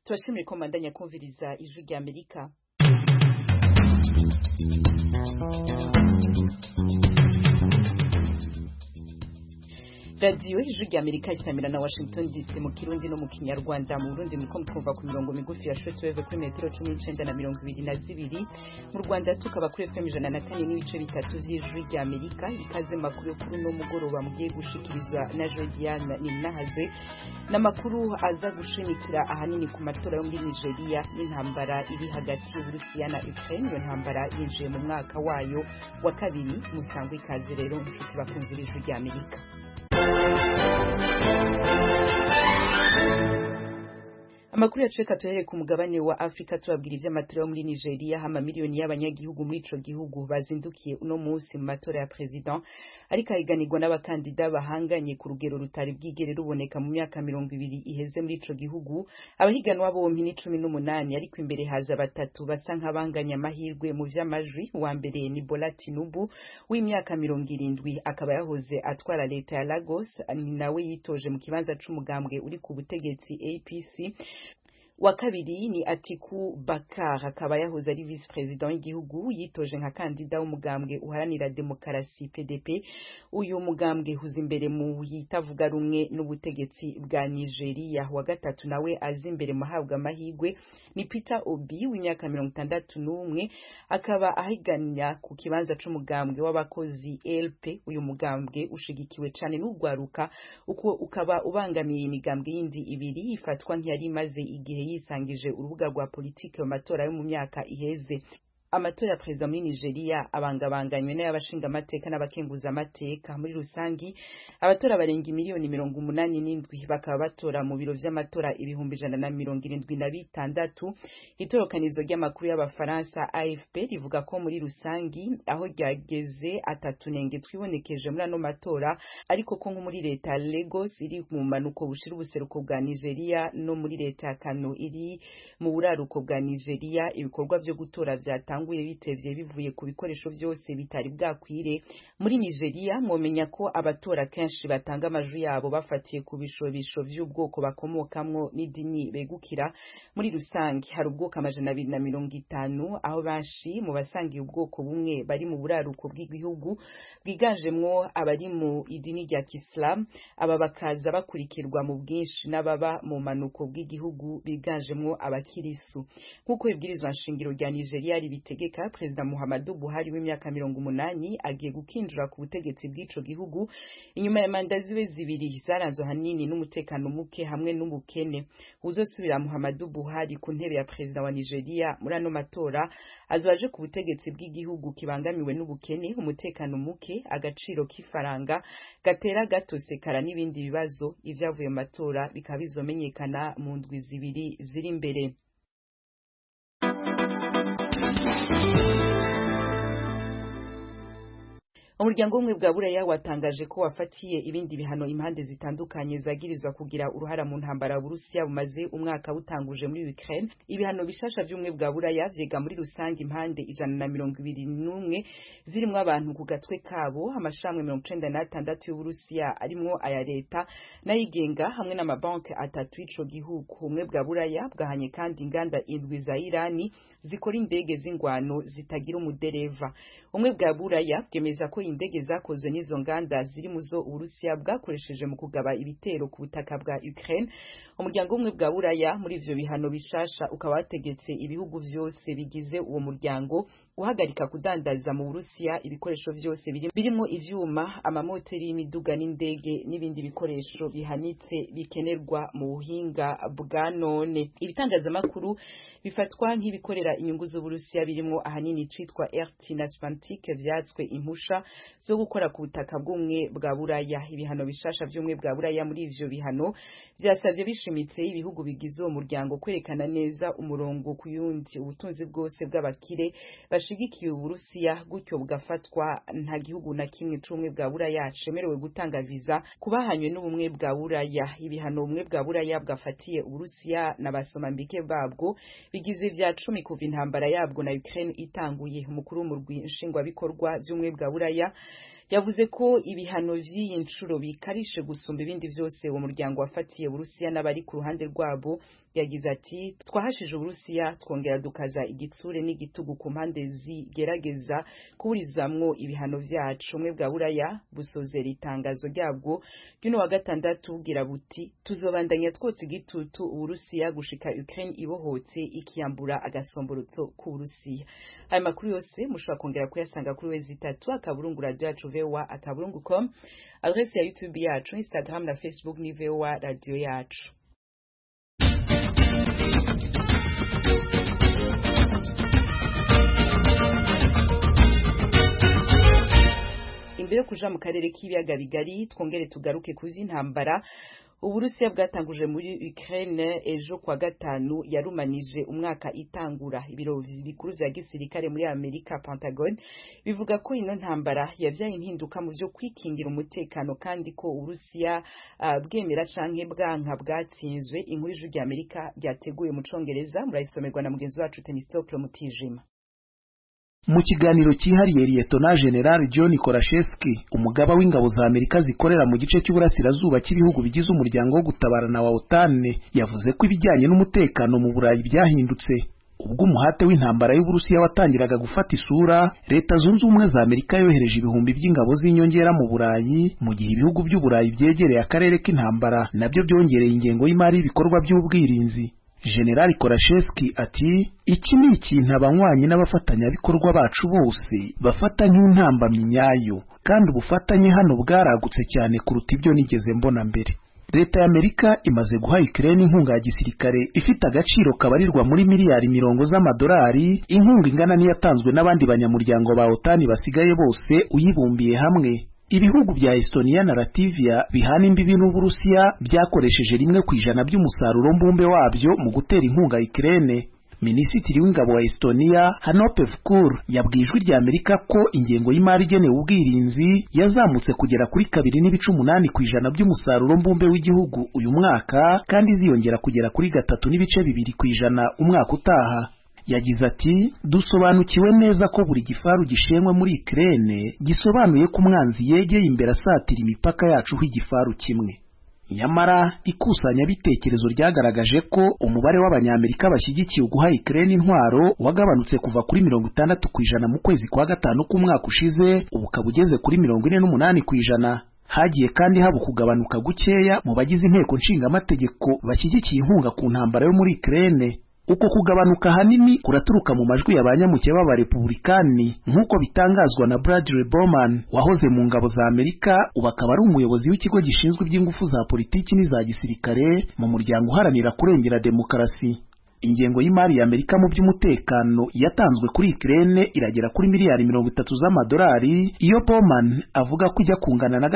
Turashimira ko mandanya kumviriza ijwi rya Amerika. Radio ijwi rya Amerika isamira na Washington DC mu Kirundi no mu Kinyarwanda. Mu Burundi muriko mutwumva ku mirongo migufi ya shortwave kuri metero 19 na 22. Mu Rwanda tukaba kuri FM 104 n'ibice bitatu vy'ijwi rya Amerika. Ikaze makuru yo kuri no mugoroba mugiye gushikirizwa na Jodiane Ninahazwe n'amakuru aza gushimikira ahanini ku matora yo muri Nigeria n'intambara iri hagati y'Uburusiya na Ukraine. Iyo ntambara yinjiye mu mwaka wayo wa kabiri. Musangwe ikaze rero inshuti bakumvira ijwi rya Amerika. Amakuru yaceka tuhere ku mugabane wa Afrika tubabwira ivy'amatora muri Nigeria. Hama miliyoni y'abanyagihugu muri ico gihugu bazindukiye uno munsi mu matora ya president ariko ahiganirwa n'abakandida bahanganye ku rugero rutari bwigere ruboneka mu myaka 20 iheze muri ico gihugu. Abahiganwa bompi ni 18 ariko imbere haza batatu basa nk'abanganya amahirwe mu vy'amajwi. Wa mbere ni Bola Tinubu w'imyaka 70 akaba yahoze atwara leta ya Lagos, ni nawe yitoje mu kibanza c'umugambwe uri ku butegetsi APC. Wa kabiri ni Atiku Bakar akaba yahoze ari vice president w'igihugu yitoje nka kandida w'umugambwe uharanira demokarasi PDP. Uyu mugambwe huza imbere mu yitavuga rumwe n'ubutegetsi bwa Nigeria. Wa gatatu nawe azi imbere mahabwa amahirwe ni Peter Obi w'imyaka 61 akaba ahiganya ku kibanza c'umugambwe w'abakozi LP. Uyu mugambwe ushigikiwe cane n'ugwaruka uko ukaba ubangamiye imigambwe yindi ibiri ifatwa nk'yari maze igihe yisangije urubuga rwa politike mu matora yo mu myaka iheze. Amatora ya perezida muri Nigeria abangabanganywe n'abashinga amateka n'abakenguza amateka. Muri rusangi abatora barenga miliyoni 87 bakaba batora mu biro vy'amatora 176. Itorokanizo ry'amakuru y'abafaransa AFP rivuga ko muri rusangi aho ryageze atatunenge twibonekeje muri ano matora, ariko ko nko muri leta Lagos iri mu manuko bushira ubuseruko bwa Nigeria no muri leta ya Kano iri mu buraruko bwa Nigeria ibikorwa vyo gutora vyatanga bitevye bivuye ku bikoresho vyose bitari bwakwire. Muri Nigeria mwomenya ko abatora kenshi batanga amajwi yabo bafatiye ku bishobisho vy'ubwoko bakomokamwo n'idini begukira. Muri rusangi hari ubwoko 250 aho bashi mu basangiye ubwoko bumwe bari mu buraruko bw'igihugu bwiganjemwo abari mu idini rya Islam. Aba bakaza bakurikirwa mu bwinshi n'ababa mu manuko bw'igihugu biganjemwo abakirisu. Nkuko ibwirizwa nshingiro rya Nigeria tegeka Perezida Muhammadu Buhari w'imyaka 80 agiye gukinjira ku butegetsi bw'ico gihugu inyuma ya manda ziwe zibiri zaranzwe hanini n'umutekano muke hamwe n'ubukene. Uzosubira Muhammadu Buhari ku ntebe ya Perezida wa Nigeria muri ano matora azoje ku butegetsi bw'igihugu kibangamiwe n'ubukene, umutekano muke, agaciro k'ifaranga gatera gatosekara n'ibindi bibazo. Ivyavuye mu matora bikaba bizomenyekana mu ndwi zibiri ziri imbere. Umuryango umwe bwa Buraya watangaje ko wafatiye ibindi bihano impande zitandukanye zagirizwa kugira uruhara mu ntambara y'Uburusiya bumaze umwaka butanguje muri Ukraine. Ibihano bishasha by'umwe bwa Buraya vyega muri rusangi impande 121 zirimwo abantu ku gatwe kabo, amashamwe 96 y'Uburusiya arimwo aya leta nayigenga hamwe n'amabanki atatu y'ico gihugu. Umwe bwa Buraya bwahanye kandi inganda indwi za Irani zikora indege z'ingwano zitagira umudereva. Umwe bwa Buraya bwemeza ko indege zakozwe n'izo nganda ziri muzo Uburusiya bwakoresheje mu kugaba ibitero ku butaka bwa Ukraine. Umuryango umwe bwa Buraya muri ivyo bihano bishasha ukaba wategetse ibihugu vyose bigize uwo muryango guhagarika kudandaza mu Burusiya ibikoresho vyose birimo ivyuma, amamoteri y'imiduga n'indege n'ibindi bikoresho bihanitse bikenerwa mu buhinga bwa none. Ibitangazamakuru bifatwa nk'ibikorera inyungu z'Uburusiya birimo ahanini citwa RT na Spantik vyatswe impusha zo gukora ku butaka bw'umwe bwa Buraya. Ibihano bishasha vy'umwe bwa Buraya muri ivyo bihano vyasavye bishimitse ibihugu bigize uwo muryango kwerekana neza umurongo kuyundi ubutunzi bwose bw'abakire bashigikiye Uburusiya, gutyo bugafatwa nta gihugu na kimwe c'umwe bwa Buraya cemerewe gutanga visa kubahanywe n'ubumwe bwa Buraya. Ibihano umwe bwa Buraya bwafatiye Uburusiya na basomambike babwo bigize vya 10 kuva intambara yabwo na Ukraine itanguye. Umukuru w'umurwi nshingwa bikorwa vy'umwe bwa Buraya yavuze ko ibihano vy'iyi ncuro bikarishe gusumba ibindi vyose uwo muryango wafatiye Uburusiya n'abari ku ruhande rwabo. Yagize ati twahashije Uburusiya twongera dukaza igitsure n'igitugu ku mpande zigerageza kuburizamwo ibihano vyacu. Umwe bwa Buraya busozera itangazo ryabwo ry'uno wa gatandatu bugira buti tuzobandanya twotsa igitutu Uburusiya gushika Ukraine ibohotse ikiyambura agasomborotso ku Burusiya. Aya makuru yose mushobora kongera kuyasanga kuri wezi 3 akaburungu radio yacu VOA akaburungu.com, adresse ya YouTube yacu, Instagram na Facebook ni VOA radio yacu. Imbere kuja mu karere k'ibiyaga bigari twongere tugaruke kuzi ntambara Uburusiya bwatanguje muri Ukraine ejo kwa gatanu yarumanije umwaka itangura. Ibiro bikuru vya gisirikare muri Amerika Pentagon bivuga ko ino ntambara yavyaye impinduka mu vyo kwikingira umutekano kandi ko Uburusiya bwemera canke bwanka bwatsinzwe. Inkuru y'ijwi rya Amerika ryateguye mu Congereza murayisomerwa na mugenzi wacu Temistokle Mutijima. Mu kiganiro cyihariye Lieutenant General John Korashevsky, umugaba w'ingabo za Amerika zikorera mu gice cy'uburasirazuba cy'ibihugu bigize umuryango wo gutabarana wa OTAN, yavuze ko ibijyanye n'umutekano mu Burayi byahindutse. Ubwo umuhate w'intambara y'Uburusiya watangiraga gufata isura, Leta Zunze Ubumwe za Amerika yohereje ibihumbi by'ingabo z'inyongera mu Burayi, mu gihe ibihugu by'Uburayi byegereye akarere k'intambara nabyo byongereye ingengo y'imari y'ibikorwa by'ubwirinzi. General Korashevsky ati iki ni ikintu abanywanyi n'abafatanyabikorwa bacu bose bafata nk'intambamyi nyayo, kandi ubufatanye hano bwaragutse cyane kuruta ibyo nigeze mbona mbere. Leta y'Amerika imaze guha Ukraine inkunga ya gisirikare ifite agaciro kabarirwa muri miliyari 20 z'amadolari, inkunga ingana n'iyatanzwe n'abandi banyamuryango ba OTAN basigaye bose uyibumbiye hamwe. Ibihugu bya Estonia na Latvia bihana imbibi n'Uburusiya byakoresheje 1% by'umusaruro mbumbe wabyo mu gutera inkunga Ukraine. Minisitiri w'ingabo wa Estonia Hanope Vkur yabwijwe rya Amerika ko ingengo y'imari igenewe ubwirinzi yazamutse kugera kuri 2.8% by'umusaruro mbumbe w'igihugu uyu mwaka, kandi ziyongera kugera kuri 3.2% umwaka utaha. Yagize ati dusobanukiwe neza ko buri gifaru gishenwe muri Ukraine gisobanuye ko umwanzi yegeye imbere asatira imipaka yacu h'igifaru kimwe. Nyamara ikusanya bitekerezo ryagaragaje ko umubare w'abanyamerika bashyigikiye guha Ukraine intwaro wagabanutse kuva kuri 60% mu kwezi kwa gatanu k'umwaka ushize, ubu kabugeze kuri 48%. Hagiye kandi haba kugabanuka gukeya mu bagize inteko nshingamategeko bashyigikiye inkunga ku ntambara yo muri Ukraine. Uko kugabanuka hanini kuraturuka mu majwi y'abanyamuke b'abarepublikani nk'uko bitangazwa na Bradley Bowman wahoze mu ngabo za Amerika, ubakaba ari umuyobozi w'ikigo gishinzwe iby'ingufu za politiki n'iza gisirikare mu muryango uharanira kurengera demokarasi. Ingengo y'imari ya Amerika mu by'umutekano yatanzwe kuri Ukraine iragera kuri miliyari 30 z'amadolari, iyo Bowman avuga ko ijya kungana na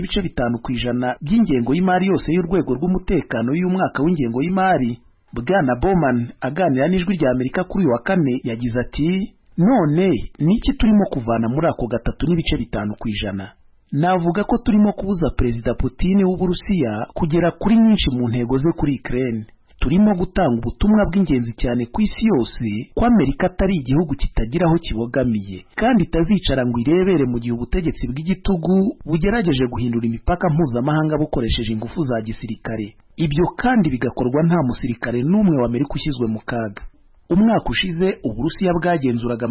3.5% by'ingengo y'imari yose y'urwego rw'umutekano y'umwaka w'ingengo y'imari. Bwana Bowman aganira n'ijwi rya Amerika kuri wa kane yagize ati none niki turimo kuvana muri ako 3.5%? Navuga ko turimo kubuza Perezida Putin w'Uburusiya kugera kuri nyinshi mu ntego ze kuri Ukraine. Turimo gutanga ubutumwa bw'ingenzi cyane ku isi yose ko Amerika atari igihugu kitagira aho kibogamiye, kandi itazicara ngo irebere mu gihe ubutegetsi bw'igitugu bugerageje guhindura imipaka mpuzamahanga bukoresheje ingufu za gisirikare. Ibyo kandi bigakorwa nta musirikare n'umwe wa Amerika ushyizwe mu kaga. Umwaka ushize Uburusiya bwagenzuraga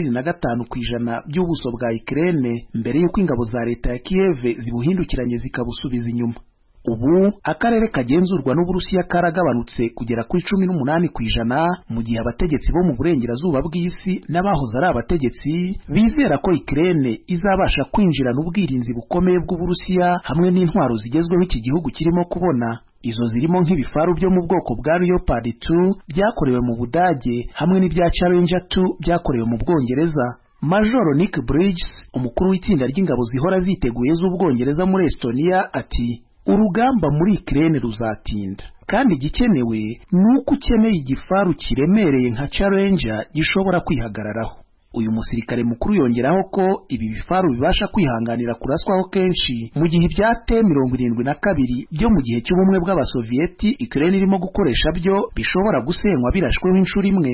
25% by'ubuso bwa Ukraine mbere y'uko ingabo za leta ya Kiev zibuhindukiranye zikabusubiza inyuma. Ubu akarere kagenzurwa n'Uburusiya karagabanutse kugera kuri 18%, mu gihe abategetsi bo mu burengerazuba bw'isi n'abahoze ari abategetsi bizera ko Ukraine izabasha kwinjira n'ubwirinzi bukomeye bw'Uburusiya hamwe n'intwaro zigezweho iki gihugu kirimo kubona. Izo zirimo nk'ibifaru byo mu bwoko bwa Leopard 2 byakorewe mu Budage hamwe n'ibya Challenger 2 byakorewe mu Bwongereza. Major Nick Bridges, umukuru w'itsinda ry'ingabo zihora ziteguye z'Ubwongereza muri Estonia, ati urugamba muri Ukraine ruzatinda, kandi igikenewe nuko ukeneye igifaru kiremereye nka Challenger gishobora kwihagararaho. Uyu musirikare mukuru yongeraho ko ibi bifaru bibasha kwihanganira kuraswaho kenshi mu gihe ibya T-72 byo mu gihe cy'ubumwe bw'Abasovieti Ukraine irimo gukoresha byo bishobora gusenywa birashweho inshuro imwe.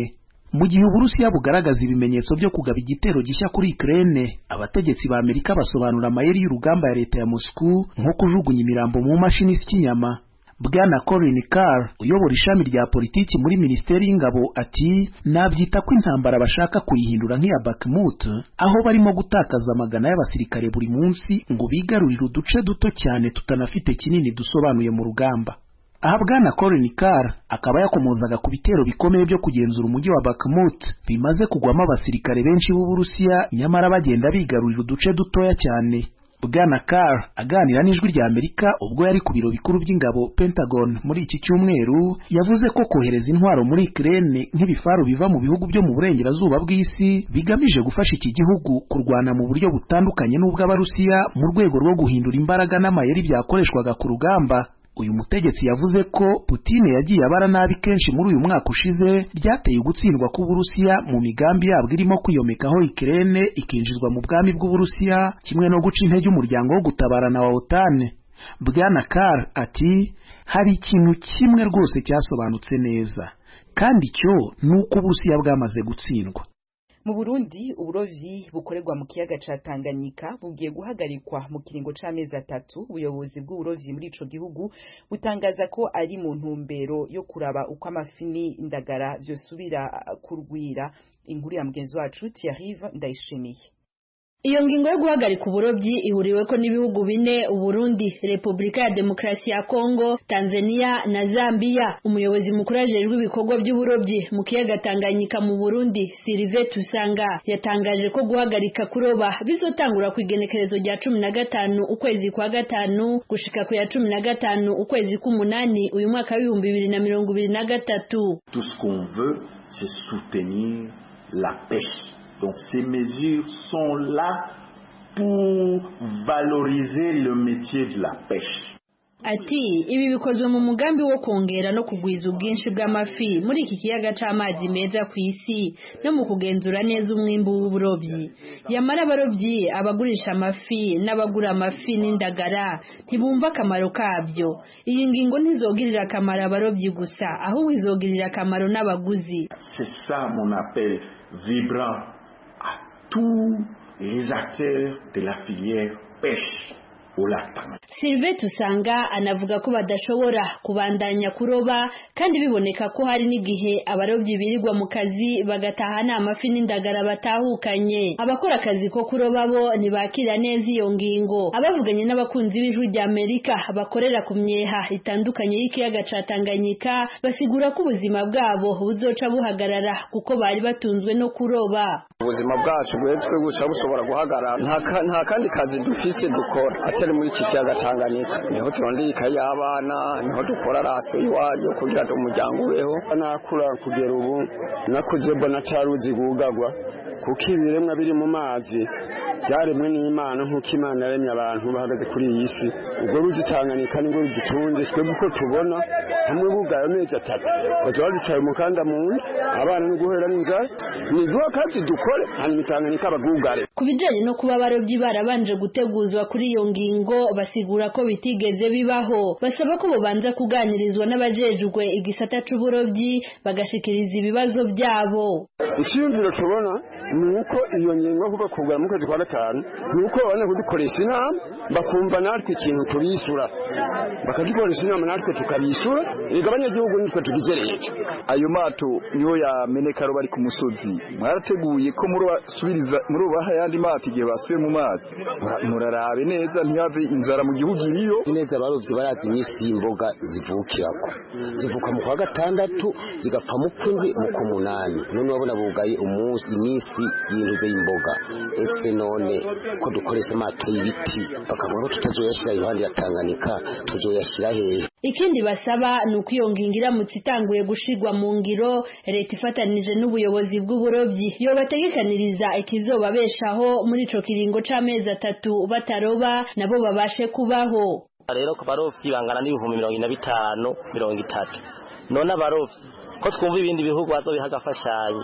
Mu gihe Uburusiya bugaragaza ibimenyetso byo kugaba igitero gishya kuri Ukraine, abategetsi ba Amerika basobanura amayeri y'urugamba ya leta ya Moscow nko kujugunya imirambo mu mashini z'ikinyama. Bwana Colin Carr uyobora ishami rya politiki muri Minisiteri y'Ingabo ati nabyita ko intambara bashaka kuyihindura nk'iya Bakhmut, aho barimo gutakaza amagana y'abasirikare buri munsi ngo bigarurire uduce duto cyane tutanafite kinini dusobanuye mu rugamba. Aha Bwana Colin Carr akaba yakomozaga ku bitero bikomeye byo kugenzura umujyi wa Bakhmut bimaze kugwamo abasirikare benshi b'Uburusiya nyamara bagenda bigarurira uduce dutoya cyane. Bwana Carr aganira n'ijwi rya Amerika ubwo yari ku biro bikuru by'ingabo Pentagon muri iki cyumweru, yavuze ko kohereza intwaro muri Ukraine nk'ibifaru biva mu bihugu byo mu burengerazuba bw'isi bigamije gufasha iki gihugu kurwana mu buryo butandukanye n'ubw'Abarusiya mu rwego rwo guhindura imbaraga n'amayeri byakoreshwaga ku rugamba. Uyu mutegetsi yavuze ko Putin yagiye abara nabi kenshi muri uyu mwaka ushize byateye ugutsindwa k'Uburusiya mu migambi yabwo irimo kwiyomekaho Ukraine ikinjizwa mu bwami bw'Uburusiya kimwe no guca intege umuryango wo gutabarana wa OTAN. Bwana Carr ati hari ikintu kimwe rwose cyasobanutse neza, kandi cyo nuko Uburusiya bwamaze gutsindwa. Mu Burundi uburovyi bukorerwa mu kiyaga ca Tanganyika bugiye guhagarikwa mu kiringo c'amezi 3. Ubuyobozi bw'uburovyi muri ico gihugu butangaza ko ari mu ntumbero yo kuraba uko amafi n'indagara vyosubira kurwira. Inkuru ya mugenzi wacu Thierry Ndayishimiye. Iyo ngingo yo guhagarika uburovyi ihuriweko n'ibihugu bine: Uburundi, Republika ya Demokarasi ya Kongo, Tanzania na Zambia. Umuyobozi mukuru ajejwe ibikorwa by'uburovyi mu kiyaga Tanganyika mu Burundi, Sylvain Tusanga, yatangaje ko guhagarika kuroba bizotangura ku igenekerezo rya 15 ukwezi kwa gatanu gushika ku ya 15 ukwezi k'umunani uyu mwaka wa 2023. Tout ce qu'on veut, c'est soutenir la pêche. Donc ces mesures sont là pour valoriser le métier de la pêche. Ati ibi bikozwe mu mugambi wo kongera no kugwiza ubwinshi bw'amafi muri iki kiyaga c'amazi meza ku isi no mu kugenzura neza umwimbu w'uburovyi. Yamara abarovyi, abagurisha amafi n'abagura amafi n'indagara ntibumva akamaro kabyo. Iyi ngingo ntizogirira akamaro abarovyi gusa, ahubwo izogirira akamaro n'abaguzi. C'est ça mon appel vibrant à tous les acteurs de la filière pêche. Sylvain Tusanga anavuga ko badashobora kubandanya kuroba kandi biboneka ko hari n'igihe abarovyi birirwa mu kazi bagataha nta mafi n'indagara batahukanye. Abakora akazi ko kuroba bo ntibakira neza iyo ngingo. Abavuganye n'abakunzi b'ijwi rya Amerika bakorera ku myeha itandukanye y'ikiyaga ca Tanganyika basigura ko ubuzima bwabo buzoca buhagarara kuko bari batunzwe no kuroba. Ubuzima bwacu bwetwe gusa bushobora guhagarara, nta kandi kazi dufise dukora muri iki kiyaga Tanganyika. Niho turondika y'abana, niho dukora raso iwayo kugira ngo umuryango ubeho. Nakura kugera ubu nakuze mbona caruzi gugagwa kuko ibiremwa biri mu mazi byaremwe n'Imana nk'uko Imana yaremye abantu bahagaze kuri iyi si. Ubwo ruzi Tanganyika ni ngo rudutunze twebwe uko tubona hamwe bugaye amezi 3 bakaba bicaye umukanda mu nda abana no guhera n'inzara ni duha kazi dukore hanyuma Tanganyika bagugare. Kubijanye no kuba abarovyi barabanje guteguzwa kuri iyo ngingo basigura ko bitigeze bibaho. Basaba ko bobanza kuganirizwa n'abajejwe igisata c'uburovyi bagashikiriza ibibazo byabo. Icyumviro tubona nuko iyo ngingo kuba kugura mu kwezi kwa gatanu nuko bana kudukoresha inama bakumva natwe ikintu turisura bakadukoresha inama natwe tukabisura igabanya gihugu nitwe tugizereye. Ayo mato niyo yameneka bari ku musozi mwarateguye ko muri ubaha yandi mato igihe basubiye mu mazi murarabe neza ntihave inzara mu gihugu iriyo neza. Abarovyi barazi imisi y'imboga zivukirako zivuka mu kwa gatandatu zigapfa mu kwindwi mu kumunani none wabona bugaye imisi y'intuze y'imboga. Ese none ko dukoresha amato y'ibiti bakavuga ko tutazoyashira iruhande ya Tanganyika tuzoyashira hehe? Ikindi basaba nuko iyo ngingo iramutse itanguye gushirwa mu ngiro leta ifatanije n'ubuyobozi bw'uburovyi yo bategekaniriza ikizobabeshaho muri ico kiringo c'amezi 3 bataroba nabo babashe kubaho. Rero ku barovyi bangana n'ibihumbi 25-30 none abarovyi ko twumva ibindi bihugu bazobiha agafashanyo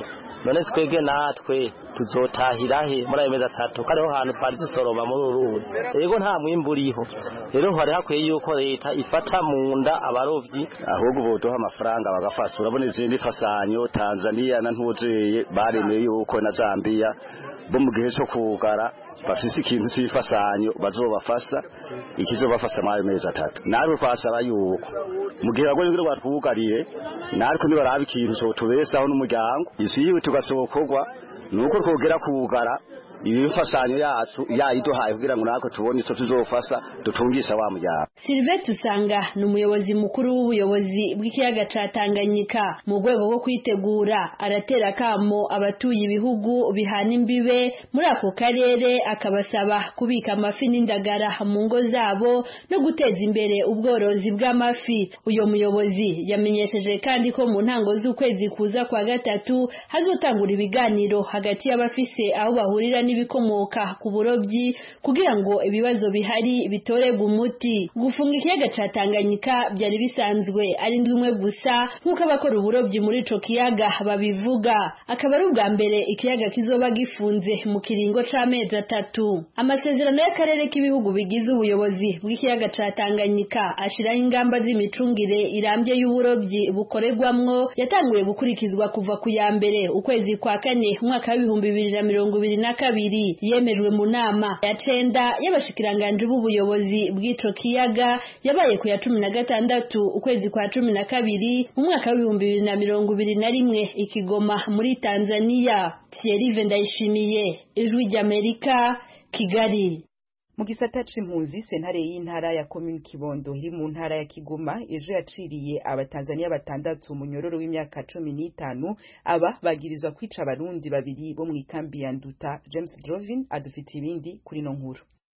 none twebwe natwe tuzotahira he muri ayo mezi atatu kariho hantu twari dusoroma muri uruzi rero nta mwimbu uriho rero hari hakwiye yuko leta ifata mu nda abarovyi ahubwo bodoha amafaranga bagafasha urabona izindi fasanyo Tanzania na ntuzeye baremeye yuko na Zambia bo mu gihe cyo kugara bafise ikintu cy'ifasanyo bazobafasha ikizobafasha mu mezi atatu nari twasaba yuko mu gihe bagwe ngiro batwugariye nariko nibaraba ikintu cyo tubesaho n'umuryango isi yiwe tugasokorwa nuko twogera kugara ibifasanyo yacu yayiduhaye kugira ngo nako tubone ico tuzofasha dutungisha wa mujyana. Sylvain Tusanga ni umuyobozi mukuru w'ubuyobozi bw'ikiyaga ca Tanganyika mu rwego rwo kwitegura aratera kamo abatuye ibihugu bihana imbibe muri ako karere akabasaba kubika amafi n'indagara mu ngo zabo no guteza imbere ubworozi bw'amafi. Uyo muyobozi yamenyesheje kandi ko mu ntango z'ukwezi kuza kwa gatatu hazotangura ibiganiro hagati y'abafise aho bahurira n'ibikomoka ku burobyi kugira ngo ibibazo bihari bitorerwe umuti. Gufunga ikiyaga ca Tanganyika byari bisanzwe ari ndumwe gusa nkuko abakora uburobyi muri ico kiyaga babivuga, akaba ari ubwa mbere ikiyaga kizoba gifunze mu kiringo c'amezi atatu. Amasezerano y'akarere k'ibihugu bigize ubuyobozi bw'ikiyaga ca Tanganyika ashiraho ingamba z'imicungire irambye y'uburobyi bukorerwamwo yatanguye gukurikizwa kuva ku ya mbere ukwezi kwa kane umwaka wa 2022 yemejwe mu nama ya 9 y'abashikiranganje b'ubuyobozi bw'ico kiyaga yabaye ku ya 16 ukwezi kwa 12 mu mwaka wa 2021 ikigoma muri Tanzania. Thierry Ndayishimiye, Ijwi ry'Amerika, Kigali. Mu gisata c'impunzi sentare y'intara ya commune Kibondo iri mu ntara ya Kigoma ejo yaciriye abatanzania batandatu mu nyororo w'imyaka 15 aba bagirizwa kwica abarundi babiri bo mu ikambi ya Nduta. James Drovin adufite ibindi kuri no nkuru.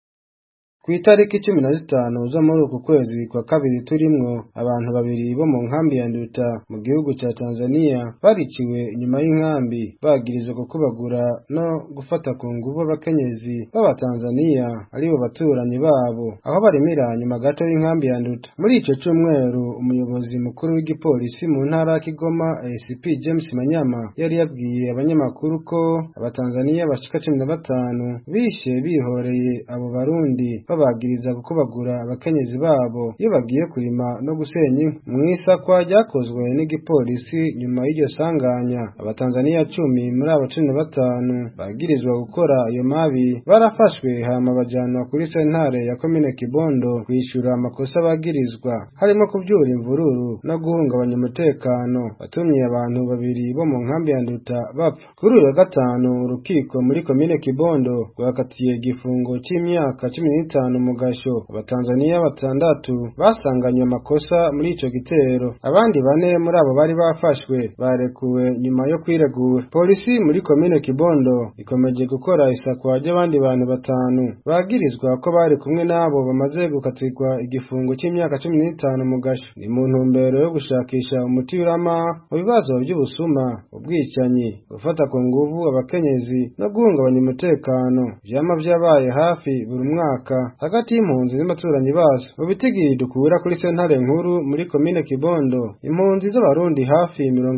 Ku itariki 15 zo muri uku kwezi kwa kabiri turimwo abantu babiri bo mu nkambi ya Nduta mu gihugu ca Tanzania bariciwe inyuma y'inkambi bagirizwa gukubagura no gufata ku nguvu abakenyezi b'aba Tanzania aribo baturanyi babo aho barimira nyuma gato y'inkambi ya Nduta. Muri ico cyumweru umuyobozi mukuru w'igipolisi mu ntara ya Kigoma ACP James Manyama yari yabwiye abanyamakuru ko abatanzania bashika 15 bishe bihoreye abo barundi babagiriza gukubagura abakenyezi babo iyo bagiye kurima no gusenya. Mwisakwa ryakozwe n'igipolisi nyuma y'iryo sanganya abatanzania 10 muri abo 15 bagirizwa gukora iyo mabi barafashwe hama bajanwa kuri sentare ya commune Kibondo kwishura amakosa bagirizwa harimo kubyura imvururu no guhungabanya umutekano batumye abantu babiri bo mu nkambi ya Nduta bapfa. Kuri uyu wa gatanu urukiko muri commune Kibondo rwakatiye igifungo c'imyaka 15 mu gasho abatanzania batandatu basanganywe amakosa muri ico gitero. Abandi bane muri abo bari bafashwe barekuwe nyuma yo kwiregura. Polisi muri commune Kibondo ikomeje gukora isakwa ry'abandi bantu batanu bagirizwa ko bari kumwe nabo bamaze gukatirwa igifungo c'imyaka 15 mu gasho. Ni mu ntumbero yo gushakisha umuti urama mu bibazo by'ubusuma, ubwicanyi, gufata ku nguvu abakenyezi no guhungabanya umutekano vyama vyabaye hafi buri mwaka hagati y'impunzi n'abaturanyi bazo. Mu bitigiri dukura kuri sentare nkuru muri commune Kibondo impunzi z'abarundi hafi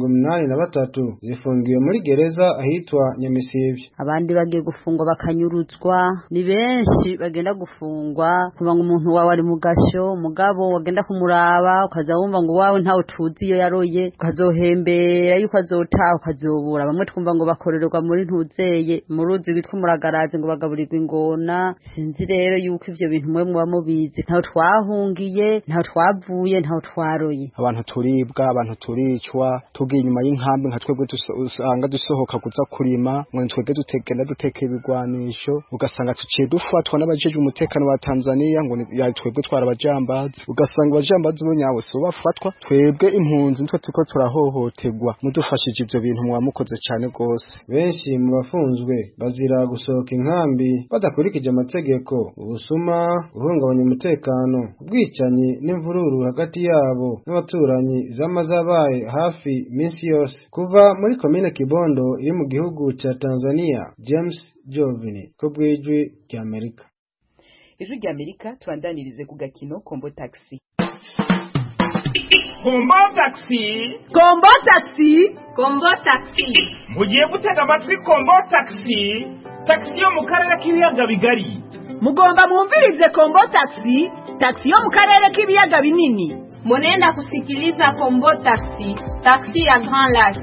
83 zifungiwe muri gereza ahitwa Nyamisivye. Abandi bagiye gufungwa bakanyuruzwa ni benshi bagenda gufungwa kuba ngo umuntu wawe ari mu gasho mugabo wagenda kumuraba ukaza wumva ngo wawe ntawe tuzi iyo yaroye ukazohembera yuko azotaha ukazobura. Bamwe twumva ngo bakorerwa muri ntuzeye mu ruzi bitwa muragaraje ngo bagaburirwa ingona. Sinzi rero yuko ivyo bintu mwe muba mubizi. Ntaho twahungiye, ntaho twavuye, ntaho twaroye. Abantu turibwa, abantu turicwa, tugiye inyuma y'inkambi nka twebwe usanga dusohoka kuza kurima, mwe twebwe dutegenda duteka ibigwanisho, ugasanga tuciye dufatwa n'abajeje umutekano wa Tanzania ngo ya twebwe twarabajambazi, ugasanga abajambazi bo nyawe so bafatwa, twebwe impunzi nitwe tuko turahohoterwa. Mudufashije ivyo bintu mwamukoze cyane gose. Benshi mu bafunzwe bazira gusohoka inkambi badakurikije amategeko, ubusuma, guhungabanya umutekano, ubwicanyi n'imvururu hagati yabo n'abaturanyi zamazabaye hafi minsi yose. Kuva muri commune Kibondo iri mu gihugu ca Tanzania, James Jovini ko bw'Ijwi ry'Amerika. Ijwi ry'Amerika tubandanirize ku gakino Kombo Taxi. Kombo taxi. Kombo taxi. Kombo taxi. Mugiye gutega amatwi Kombo taxi. Taxi yo mu karere k'ibiyaga bigari. Mugomba mwumvirize Kombo taxi. Taxi yo mu karere k'ibiyaga binini. Munenda kusikiliza Kombo taxi. Taxi ya Grand Lac.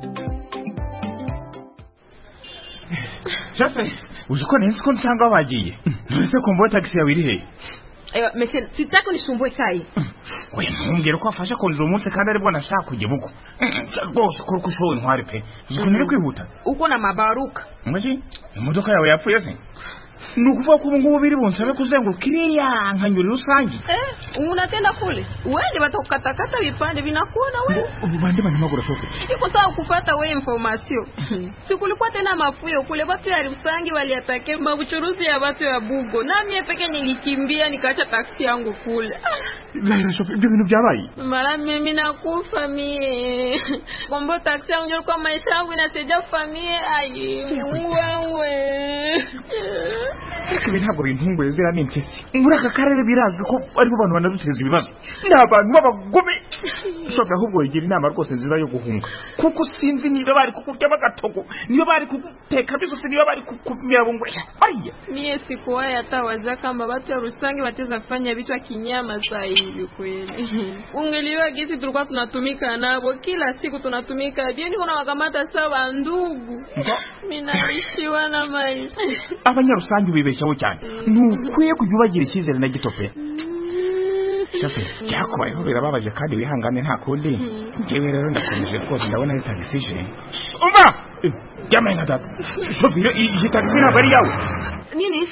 Jefe, ujuko nzi ko nsanga bagiye. Nose Kombo taxi yawe iri he? Monsieur, sitako nisumbue sai. Oya ntumbwire ko afasha konza umunsi kandi aribwo nashaka kujya buko. Rwose ko ushoboye ntwari pe. Ukunire kwihuta. Uko na mabaruka. Mwaji, imodoka yawe yapfuye se? Nukuvuga ko ubungubu biri bunsabe kuzenguruka iriya nkanyuri rusange. Unatenda kule. Uende batakukatakata vipande vinakuona wewe. Ubande banyamagura shofe. Iko sawa kupata wewe information. Sikulikuwa tena mafuyo kule watu ya rusange waliatake mabuchuruzi ya watu ya Bugo. Na mimi peke nilikimbia nikaacha taksi yangu kule. Laira shofe, ibyo bintu byabaye. Mara mimi nakufa mie. Kombo taksi yangu kwa maisha yangu inasaidia familia ai. Wewe. Kibe ntabwo bintunguye zira n'impyisi. Muri aka karere birazi ko aribo bantu banaduteza ibibazo. N'abantu babagome. Shoka ahubwo yigira inama rwose nziza yo guhunga. Kuko sinzi niba bari kukurya bagatogo, niba bari kuguteka biso niba bari kukumira bungwe. Ariya. Mie sikuwa yatawaza kama watu ya rusange wateza kufanya vitu kinyama saa hivi kweli. Ungeliwa gisi tulikuwa tunatumika nabo kila siku tunatumika. Je, niko na wakamata sawa ndugu. Mimi naishiwa na maisha. Abanyarusange bibeshaho cyane. Nukwiye kujya icyizere na gitope. Shafe, cyakobayeho birababaje kandi wihangane nta kundi. Ngewe rero ndakomeje rwose ndabona ari taxi je. Umva! Jamaye na data. Shafe, iyi taxi ntabwo ari yawe. Nini?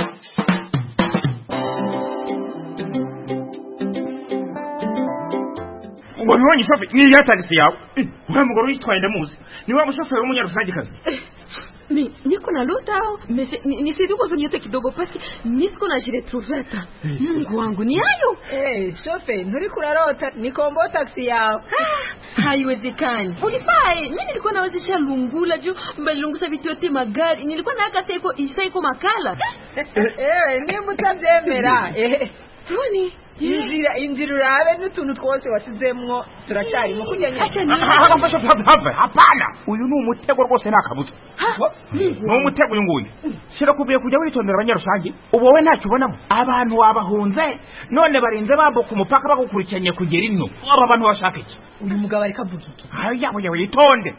Ubonye Shafe, ni ya taxi yawe. Uriya mugore uyitwaye ndamuzi. Ni wa mushoferi w'umunyarusange kazi. Niko na lota au nisidi kwa zonyote kidogo pasi nisiko na jire troveta. Mungu wangu ni hayo. Shofe, nturi kurarota ni Kombo taxi yao. Haiwezekani. Ulifai, mimi nilikuwa nawezesha lungula juu mbalungusa vitu yote magari. Nilikuwa naaka isaiko makala. Ni mutabyemera. Tuni injira urabe n'utuntu twose wasizemwo turacyari mu kujya nyine. Hapana, uyu ni umutego rwose nakabuza. Ni umutego uyu nguyu. Sirakubiye kujya witondera abanyarusange. Ubu wowe ntacyo ubonamo. Abantu wabahunze none barinze bambuka umupaka bagukurikiranye kugera ino. Aba bantu bashaka iki? Uyu mugabo ariko avuga iki? Yabo yitonde.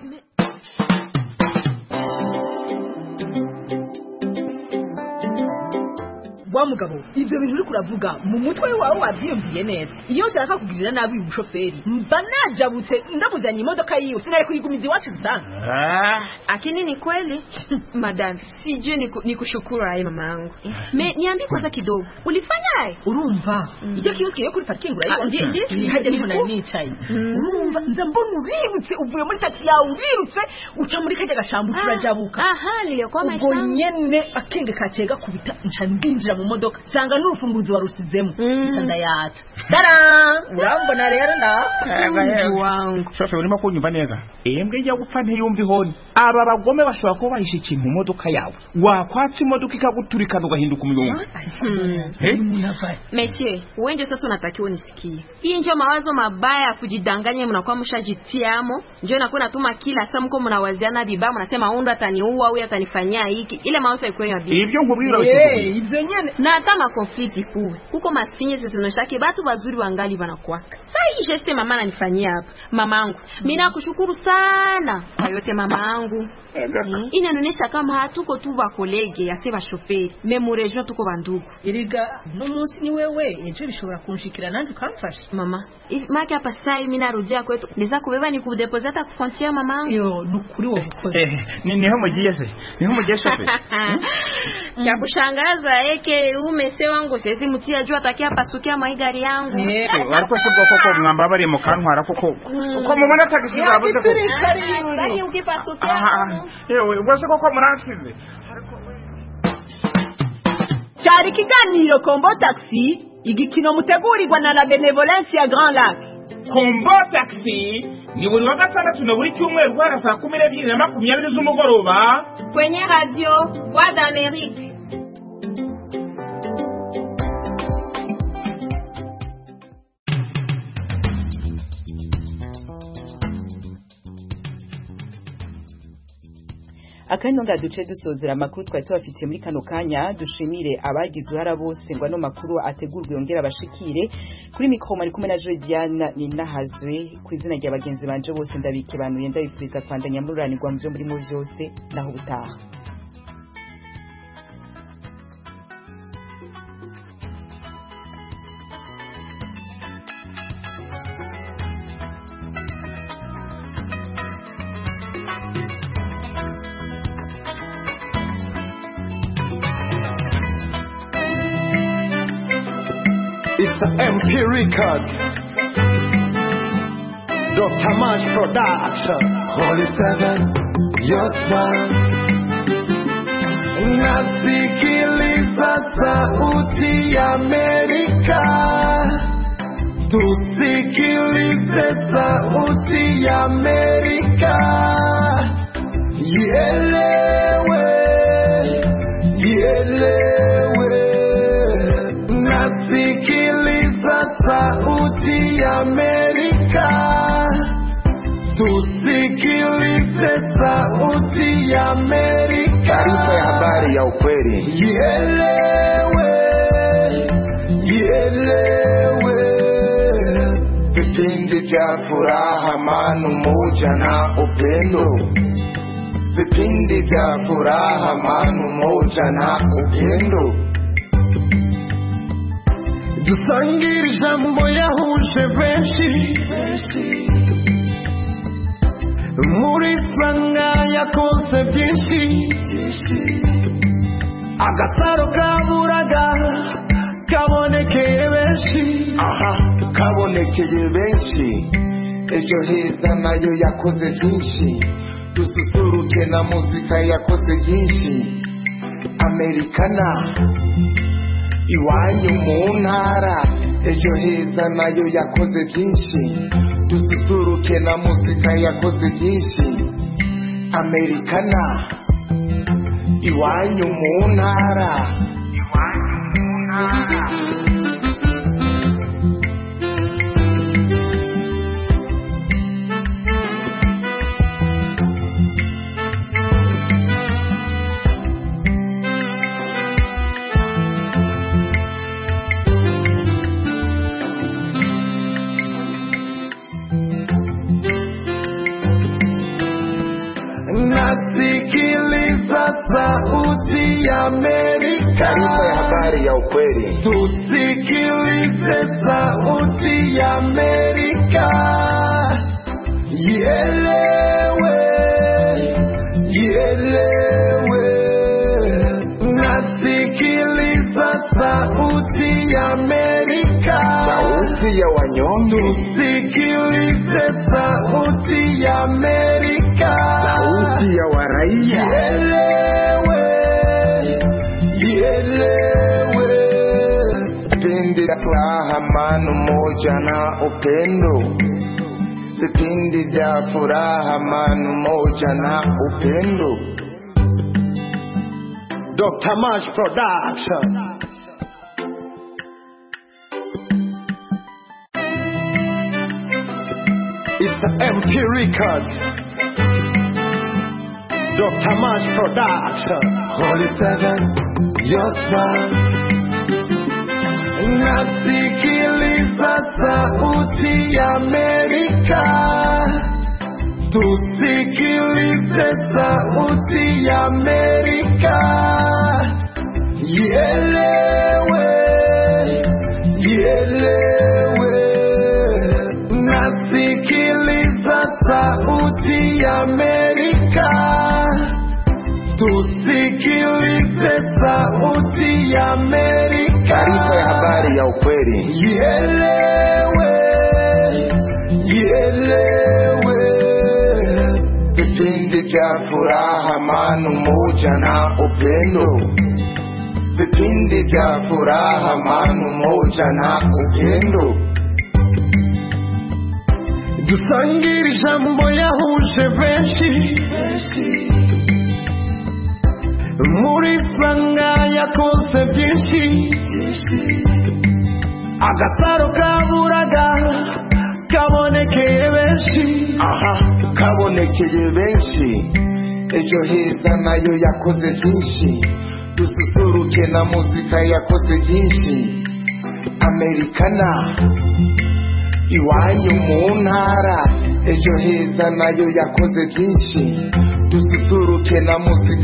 Wa mugabo, ivyo bintu uri kuravuga mu mutwe wawe wabyiyumviye neza. Iyo ushaka kugirira nabi uyu mushoferi, mba najabutse ndamujyanye imodoka yiwe sinari kuyigumiza iwacu rusanga. Akini ni kweli? Madam, sijui nikushukuru aye mamangu. Niambie kwanza kidogo. Ulifanya aye? Urumva? Ije kioski yo kuri parking urayiona? Ndiye hajya niho nari nicaye. Urumva nza mbona urirutse uvuye muri taxi yawe urirutse uca muri kajya gashambu turajabuka. Aha, niliyokuwa maisha. Ubwo nyene akenge kacega kubita nca ndinjira mu modoka sanga n'urufunguzo warusizemo sanda yata dara urambona rero Mungu wangu. Shofe urimo kunyumva neza. Embwe njya gupfa ntiyumva ihoni. Aba bagome bashobora kuba bahishe ikintu mu modoka yawe. Wakwatsa imodoka ikaguturikana ugahinduka umuyonga. Monsieur, wewe sasa unatakiwa unisikie. Hii ndio mawazo mabaya kujidanganya mnakuwa mshajitiamo. Ndio nakuwa natuma kila saa mko mnawaziana vibaya mnasema huyu ataniua au atanifanyia hiki. Ile mawazo iko ya bibi. Hivyo ngubira wewe. Hivyo nyene. Na hata ma conflict kuwe. Kuko masinye zisizoshaki batu bazuri wangali wanakuaka. Sasa hii geste mama ananifanyia hapa. Mamangu, mimi nakushukuru sana. Hayote mamangu. Inaonyesha kama hatuko tu ba kolege aseba shoferi. Memorejo tuko bandugu. Iriga no munsi ni wewe ejo bishobora kunshikira nandi ukamfasha. Mama, maki hapa sasa mimi narudia kwetu. Niza kubeba ni kudeposita ku frontier mamangu. Yo, nukuri wo gukora. Niho mugiye se. Niho mugiye shoferi. Cha kushangaza eke umese wangu sisi mutia jua atakia pasukia mwa gari yangu. Ariko se bwoko ko mwamba bari mu kantwara kuko uko mumana tagisi bavuze ko. Bari ukipasukia. Yewe ubase koko muransize. Cyari kiganiro Kombo taxi igikino mutegurirwa na la benevolence ya Grand Lac. Kombo taxi ni buri wa gatandatu na buri cyumweru guhera saa 12:20 z'umugoroba kwenye radio Voix d'Amérique. akandi nga duce dusozera amakuru twari tubafitiye muri kano kanya. Dushimire abagize uruhara bose ngo ano makuru ategurwe yongera abashikire. Kuri mikro mari kumwe na Joy Diana Ninahazwe, ku izina rya bagenzi banje bose ndabike banuye ndabifuriza kwandanya mururanirwa mu byo muri mu byose naho ubutaha. It's an MP record. Dr. Mash Production. Holy Seven, your smile. Nasikiliza sauti ya Amerika. Tusikilize sauti ya Amerika. Ielewe, ielewe. Nasikiliza sauti ya Amerika. Tusikilize sauti ya Amerika. Taarifa ya habari ya ukweli. Ielewe, ielewe. Vipindi vya furaha, amani, umoja na upendo. Vipindi vya furaha, amani, umoja na upendo. Dusangire ijambo yahuje benshi. Muri sanga yakoze byinshi. Agasaro kaburaga kabonekeye benshi. Aha, kabonekeye benshi. Ejo heza nayo yakoze byinshi. Dususuruke na muzika yakoze byinshi. Amerikana iwanyu mu ntara. Ejo heza nayo yakoze byinshi. Dususuruke na muzika yakoze byinshi. Amerikana iwanyu mu ntara. Nasikiliza sauti ya Amerika. Taarifa ya habari ya ukweli. Tusikilize sauti ya Amerika. Ielewe, ielewe. Nasikiliza sauti ya Amerika. Sauti ya wanyonge. Tusikilize sauti ya Amerika. Sauti ya waraia. Ielewe, ielewe. Vipindi vya furaha, amani, umoja na upendo. Vipindi vya furaha, amani, umoja na upendo. Dr. Mash Production. It's an MP record. Dr. Mash Production. Holy Seven, your smile. Nasikiliza sauti ya Amerika. Tusikilize sauti ya Amerika. Ielewe, ielewe. Nasikiliza sauti ya Amerika. Tusikilize sauti ya Amerika. Taarifa ya habari ya ukweli. Ielewe, ielewe. Vipindi vya furaha, amani, umoja na upendo. Vipindi vya furaha, amani, umoja na upendo. Dusangire ijambo yahuje benshi. Muri sanga yakoze byinshi. Agasaro kaburaga kabonekeye benshi. Aha, kabonekeye benshi. ejo heza nayo yakoze byinshi, dususuruke na muzika yakoze byinshi. Americana iwanyu mu ntara, ejo heza nayo yakoze byinshi, dususuruke na muzika